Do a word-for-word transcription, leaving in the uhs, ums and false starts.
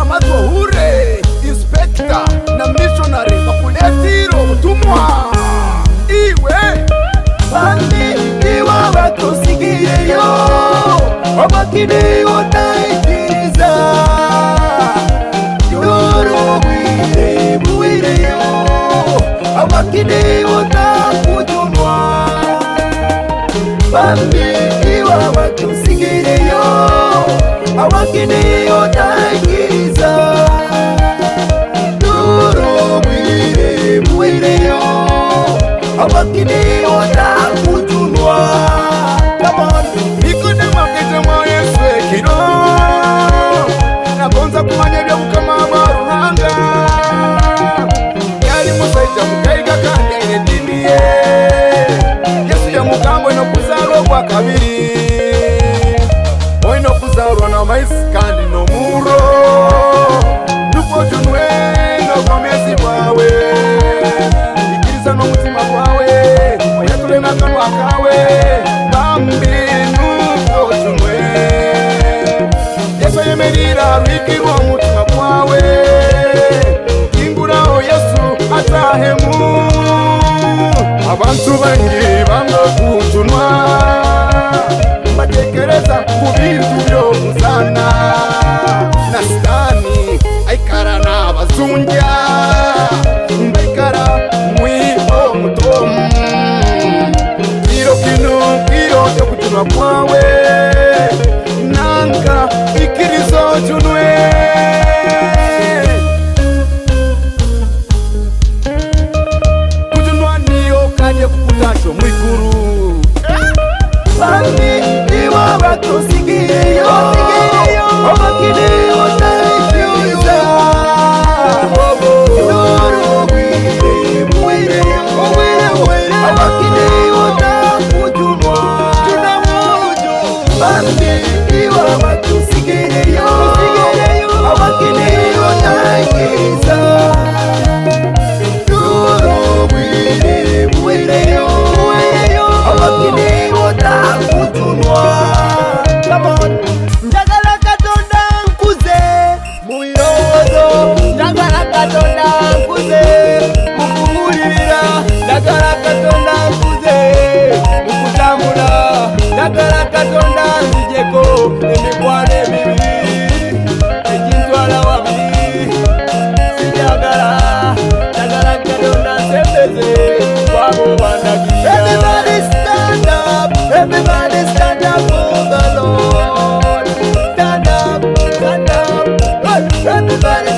Peter Mazohure, Inspector na missionary bakuletiro utumwa iwe bandi iwa batusigiyeyo abakini otaikiriza yorobwire buwireyo abakini otakujunwa bandi iwa batusigiyeyo abakini otaikiriza yorobwire buwireyo abakini otakujunwa. Come on, ikune makete mwa Yesu ekino nagonza kumanya bya mukama baruhanga yali musaija mukaiga kandi ine dini ye Yesu ya mugambo ino kuzalwa kwa kabiri oino kuzalwa na maisi kandi no muro nuko junwe no komezi wawe ikiriza no mutima wawe oyatule nakanwa kawe bambi nuko junwe Yesu yemerira rwikirwa mutima kwawe inguraho Yesu atahemu abantu bangi banga kujunwa batekereza ku bintu byo kuzana na stani aikara na bazunja mbekara mwiho mutomu kiro kinu kiro cyo kujunwa kwawe nanga ikirizo junwe kujunwa niyo kaje kukutasho mwikuru bandi iwa batusigiyeyo abakini otaikiriza yorobwire buwireyo abakini otakujunwa bandi iwa batusigiyeyo abakini otaikiriza yorobwire buwireyo abakini otakujunwa. Come on, njagala Katonda nkuze mubirowozo, njagala Katonda nkuze mukuwulirira, njagala Katonda nkuze mukutambula, njagala Katonda nzijeko emikwano emibiri egintwala wabiri sinjagala, njagala Katonda nsembeze kwabo bandagira. Everybody stand up, everybody stand up for the Lord. Stand up, stand up, everybody.